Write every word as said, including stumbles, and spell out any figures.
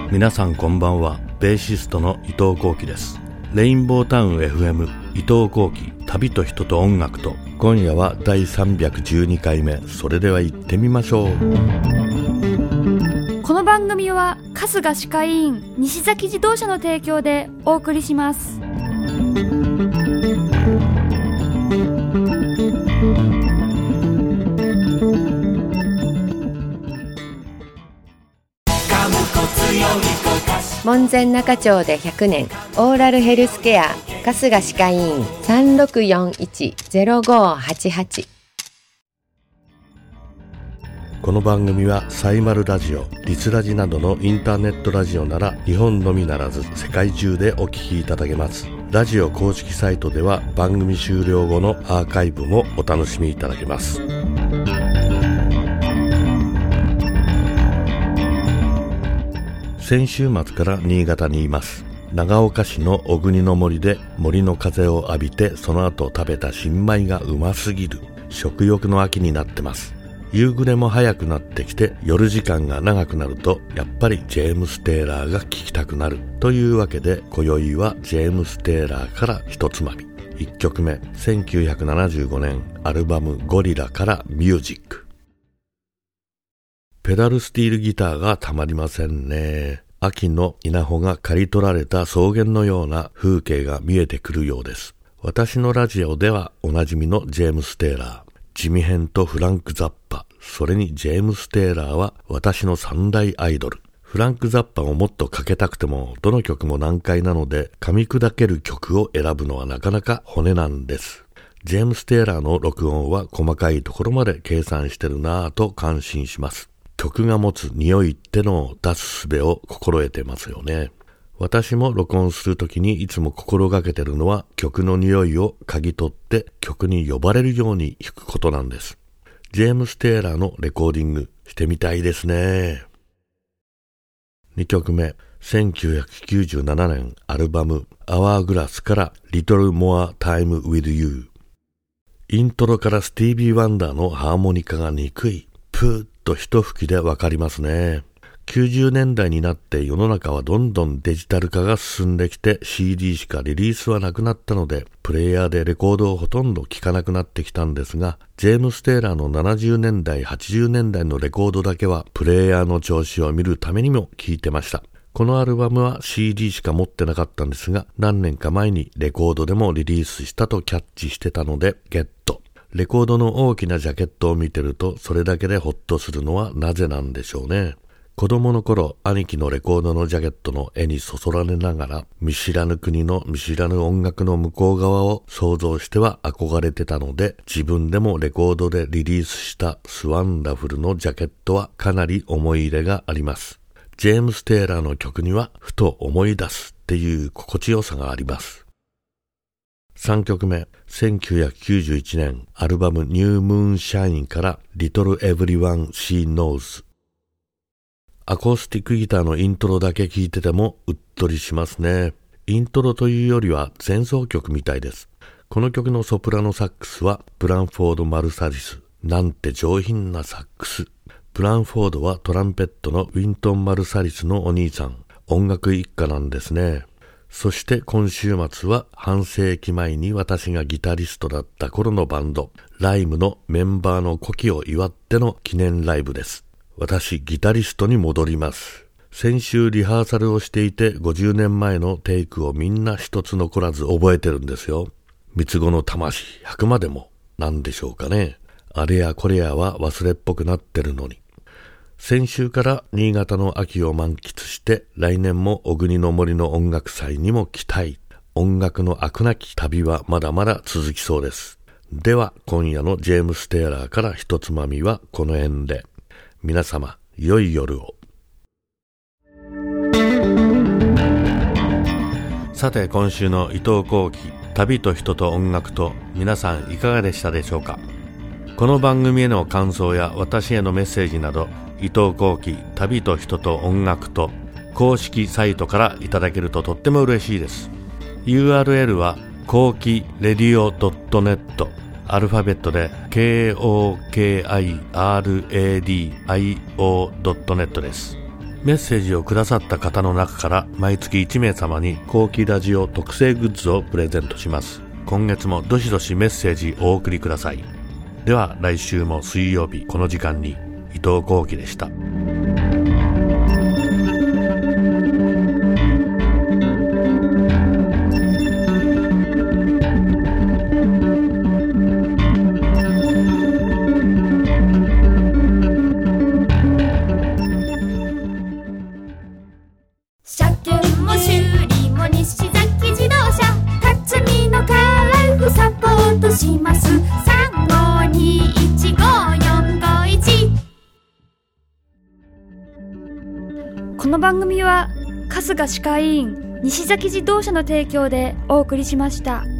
皆さんこんばんは。ベーシストの伊藤幸喜です。レインボータウン エフエム 伊藤幸喜、旅と人と音楽と。今夜はだいさんびゃくじゅうにかいめ。それでは行ってみましょう。 この番組は春日歯科医院西崎自動車の提供でお送りします。 門前仲町でひゃくねん、オーラルヘルスケア春日歯科医院 さんろくよんいち ゼロごはちはち。 この番組はサイマルラジオ、リスラジなどのインターネットラジオなら日本のみならず世界中でお聞きいただけます。ラジオ公式サイトでは番組終了後のアーカイブもお楽しみいただけます。先週末から新潟にいます。長岡市の小国の森で森の風を浴びて、その後食べた新米がうますぎる。食欲の秋になってます。夕暮れも早くなってきて、夜時間が長くなるとやっぱりジェームス・テイラーが聴きたくなるというわけで、今宵はジェームス・テイラーから一つまみ。いっきょくめ、せんきゅうひゃくななじゅうごねんアルバムゴリラからミュージック。ペダルスティールギターがたまりませんね。秋の稲穂が刈り取られた草原のような風景が見えてくるようです。私のラジオではおなじみのジェームス・テイラー、ジミヘンとフランク・ザッパ、それにジェームス・テイラーは私の三大アイドル。フランク・ザッパをもっとかけたくてもどの曲も難解なので、噛み砕ける曲を選ぶのはなかなか骨なんです。ジェームス・テイラーの録音は細かいところまで計算してるなぁと感心します。曲が持つ匂いってのを出す術を心得てますよね。私も録音するときにいつも心がけてるのは、曲の匂いを嗅ぎ取って曲に呼ばれるように弾くことなんです。ジェームス・テイラーのレコーディングしてみたいですね。にきょくめ、せんきゅうひゃくきゅうじゅうななねんアルバムアワーグラスからLittle More Time with You。イントロからスティービー・ワンダーのハーモニカが憎い。プーッと一吹きでわかりますね。きゅうじゅうねんだいになって世の中はどんどんデジタル化が進んできて、 シーディー しかリリースはなくなったので、プレイヤーでレコードをほとんど聴かなくなってきたんですが、ジェームス・テイラーのななじゅうねんだいはちじゅうねんだいのレコードだけはプレイヤーの調子を見るためにも聴いてました。このアルバムは シーディー しか持ってなかったんですが、何年か前にレコードでもリリースしたとキャッチしてたのでゲット。レコードの大きなジャケットを見てると、それだけでホッとするのはなぜなんでしょうね。子供の頃、兄貴のレコードのジャケットの絵にそそられながら、見知らぬ国の見知らぬ音楽の向こう側を想像しては憧れてたので、自分でもレコードでリリースしたスワンダフルのジャケットはかなり思い入れがあります。ジェームス・テイラーの曲にはふと思い出すっていう心地よさがあります。さんきょくめ、せんきゅうひゃくきゅうじゅういちねんアルバムニュームーンシャインからLittle Everyone She Knows。アコースティックギターのイントロだけ聴いててもうっとりしますね。イントロというよりは前奏曲みたいです。この曲のソプラノサックスはブランフォード・マルサリス。なんて上品なサックス。ブランフォードはトランペットのウィントン・マルサリスのお兄さん。音楽一家なんですね。そして今週末は半世紀前に私がギタリストだった頃のバンド、ライムのメンバーの古希を祝っての記念ライブです。私、ギタリストに戻ります。先週リハーサルをしていて、ごじゅうねんまえのテイクをみんな一つ残らず覚えてるんですよ。三つ子の魂、百までも、なんでしょうかね。あれやこれやは忘れっぽくなってるのに。先週から新潟の秋を満喫して、来年も小国の森の音楽祭にも期待。音楽の飽くなき旅はまだまだ続きそうです。では今夜のジェームス・テイラーから一つまみはこの辺で。皆様良い夜を。さて今週の伊藤幸喜、旅と人と音楽と、皆さんいかがでしたでしょうか。この番組への感想や私へのメッセージなど、伊藤幸喜、旅と人と音楽と公式サイトからいただけるととっても嬉しいです。 ユーアールエル は幸喜レディオ ドットネット、 アルファベットで ケーオーケーアイアールエーディーアイオー ドットネット です。 メッセージをくださった方の中から毎月いち名様に後期ラジオ特製グッズをプレゼントします。今月もどしどしメッセージお送りください。では来週も水曜日この時間に伊藤幸喜でした。 します。さんごにいちごよんごいち。この番組は春日歯科医院西崎自動車の提供でお送りしました。